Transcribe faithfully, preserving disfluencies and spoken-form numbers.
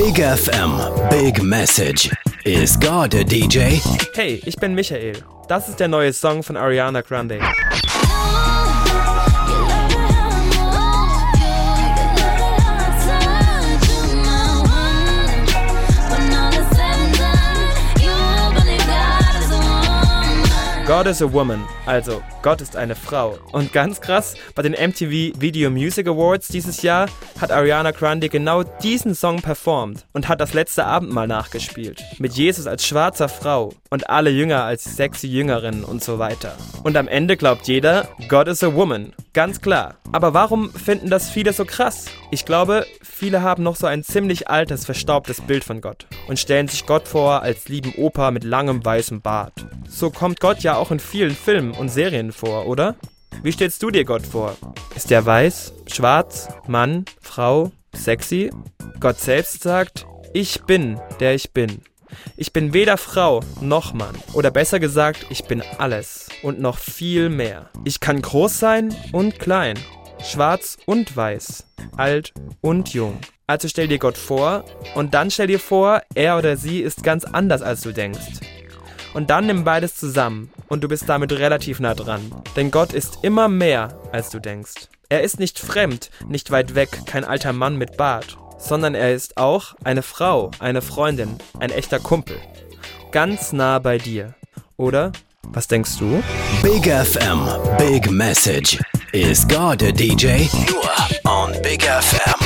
Big F M, Big Message. Is God a D J? Hey, ich bin Michael. Das ist der neue Song von Ariana Grande. God is a Woman, also Gott ist eine Frau. Und ganz krass, bei den M T V Video Music Awards dieses Jahr hat Ariana Grande genau diesen Song performt und hat das letzte Abendmahl nachgespielt. Mit Jesus als schwarzer Frau und alle Jünger als sexy Jüngerinnen und so weiter. Und am Ende glaubt jeder, God is a Woman. Ganz klar. Aber warum finden das viele so krass? Ich glaube, viele haben noch so ein ziemlich altes, verstaubtes Bild von Gott und stellen sich Gott vor als lieben Opa mit langem weißem Bart. So kommt Gott ja auch in vielen Filmen und Serien vor, oder? Wie stellst du dir Gott vor? Ist er weiß, schwarz, Mann, Frau, sexy? Gott selbst sagt, ich bin, der ich bin. Ich bin weder Frau noch Mann. Oder besser gesagt, ich bin alles und noch viel mehr. Ich kann groß sein und klein, schwarz und weiß, alt und jung. Also stell dir Gott vor und dann stell dir vor, er oder sie ist ganz anders, als du denkst. Und dann nimm beides zusammen und du bist damit relativ nah dran. Denn Gott ist immer mehr, als du denkst. Er ist nicht fremd, nicht weit weg, kein alter Mann mit Bart. Sondern er ist auch eine Frau, eine Freundin, ein echter Kumpel. Ganz nah bei dir. Oder? Was denkst du? Big F M, Big Message. Is God a D J? Nur on Big F M.